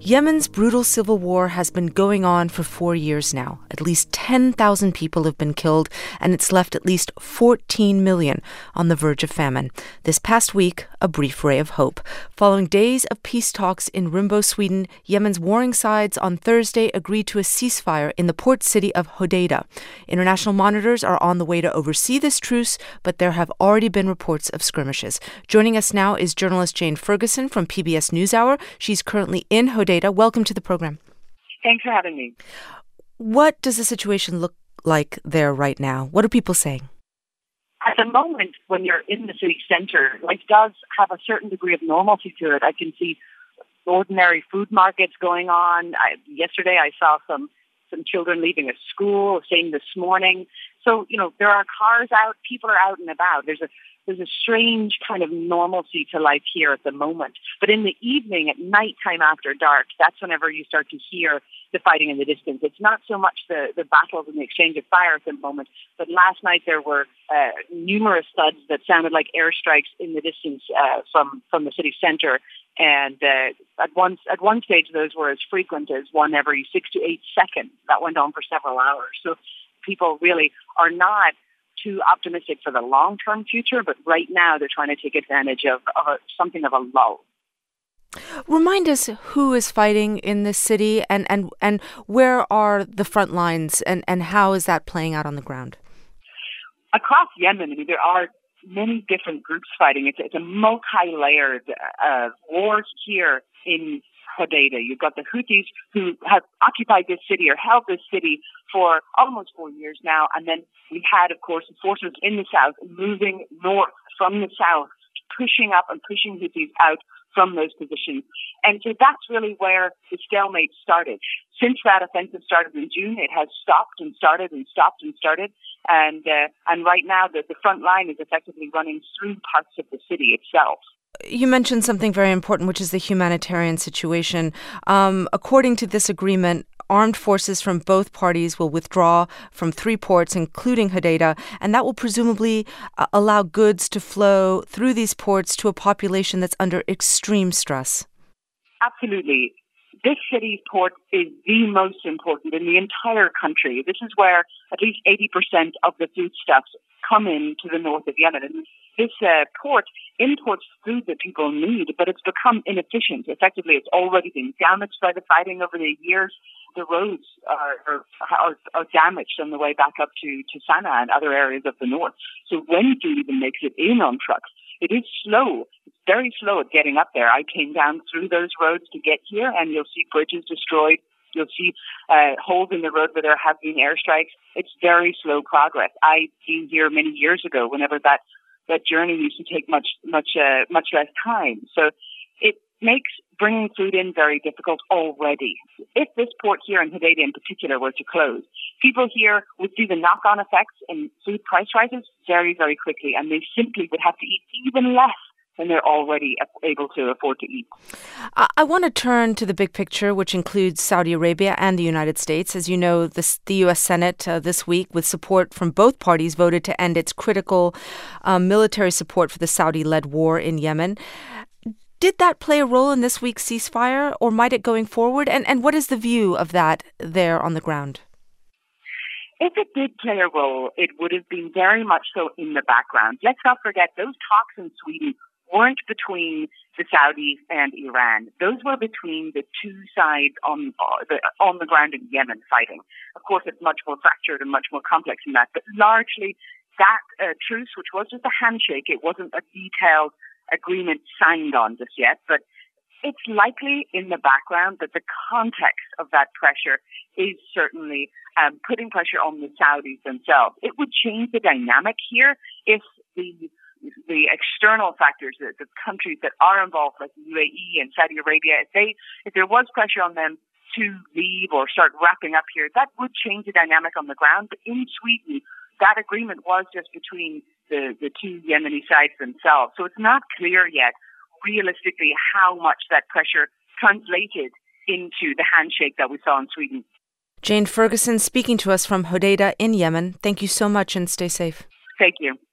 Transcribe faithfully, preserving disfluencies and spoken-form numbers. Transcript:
Yemen's brutal civil war has been going on for four years now. At least ten thousand people have been killed, and it's left at least fourteen million on the verge of famine. This past week, a brief ray of hope. Following days of peace talks in Rimbo, Sweden, Yemen's warring sides on Thursday agreed to a ceasefire in the port city of Hodeidah. International monitors are on the way to oversee this truce, but there have already been reports of skirmishes. Joining us now is journalist Jane Ferguson from P B S NewsHour. She's currently in Hodeidah. Welcome to the program. Thanks for having me. What does the situation look like there right now? What are people saying? At the moment, when you're in the city centre, life does have a certain degree of normalcy to it. I can see ordinary food markets going on. I, yesterday, I saw some some children leaving a school, same this morning. So, you know, there are cars out, people are out and about. There's a There's a strange kind of normalcy to life here at the moment. But in the evening, at night time after dark, that's whenever you start to hear the fighting in the distance. It's not so much the, the battles and the exchange of fire at the moment, but last night there were uh, numerous thuds that sounded like airstrikes in the distance uh, from, from the city centre. And uh, at, one, at one stage, those were as frequent as one every six to eight seconds. That went on for several hours. So people really are not too optimistic for the long-term future, but right now they're trying to take advantage of, of a, something of a lull. Remind us who is fighting in this city and, and, and where are the front lines and, and how is that playing out on the ground? Across Yemen, I mean, there are many different groups fighting. It's, it's a multi-layered uh, war here in Hodeidah. You've got the Houthis who have occupied this city or held this city for almost four years now. And then we had, of course, the forces in the south moving north from the south, pushing up and pushing Houthis out from those positions. And so that's really where the stalemate started. Since that offensive started in June, it has stopped and started and stopped and started. And uh, and right now, the, the front line is effectively running through parts of the city itself. You mentioned something very important, which is the humanitarian situation. Um, according to this agreement, armed forces from both parties will withdraw from three ports, including Hodeidah, and that will presumably uh, allow goods to flow through these ports to a population that's under extreme stress. Absolutely. This city's port is the most important in the entire country. This is where at least eighty percent of the foodstuffs come in to the north of Yemen. And this uh, port imports food that people need, but it's become inefficient. Effectively, it's already been damaged by the fighting over the years. The roads are, are, are, are damaged on the way back up to, to Sana'a and other areas of the north. So when food even makes it in on trucks, it is slow. It's very slow at getting up there. I came down through those roads to get here, and you'll see bridges destroyed. You'll see uh, holes in the road where there have been airstrikes. It's very slow progress. I've been here many years ago whenever that, that journey used to take much, much, uh, much less time. So it makes bringing food in very difficult already. If this port here in Hodeidah in particular were to close, people here would see the knock-on effects in food price rises very, very quickly, and they simply would have to eat even less than they're already able to afford to eat. I want to turn to the big picture, which includes Saudi Arabia and the United States. As you know, this, the U S Senate uh, this week, with support from both parties, voted to end its critical um, military support for the Saudi-led war in Yemen. Did that play a role in this week's ceasefire, or might it going forward? And, and what is the view of that there on the ground? If it did play a role, it would have been very much so in the background. Let's not forget, those talks in Sweden weren't between the Saudis and Iran. Those were between the two sides on uh, the on the ground in Yemen fighting. Of course, it's much more fractured and much more complex than that, but largely that uh, truce, which was just a handshake, it wasn't a detailed agreement signed on just yet, but it's likely in the background that the context of that pressure is certainly um, putting pressure on the Saudis themselves. It would change the dynamic here if the the external factors, the, the countries that are involved, like the U A E and Saudi Arabia, if they if there was pressure on them to leave or start wrapping up here, that would change the dynamic on the ground. But in Sweden, that agreement was just between the, the two Yemeni sides themselves. So it's not clear yet, realistically, how much that pressure translated into the handshake that we saw in Sweden. Jane Ferguson speaking to us from Hodeidah in Yemen. Thank you so much and stay safe. Thank you.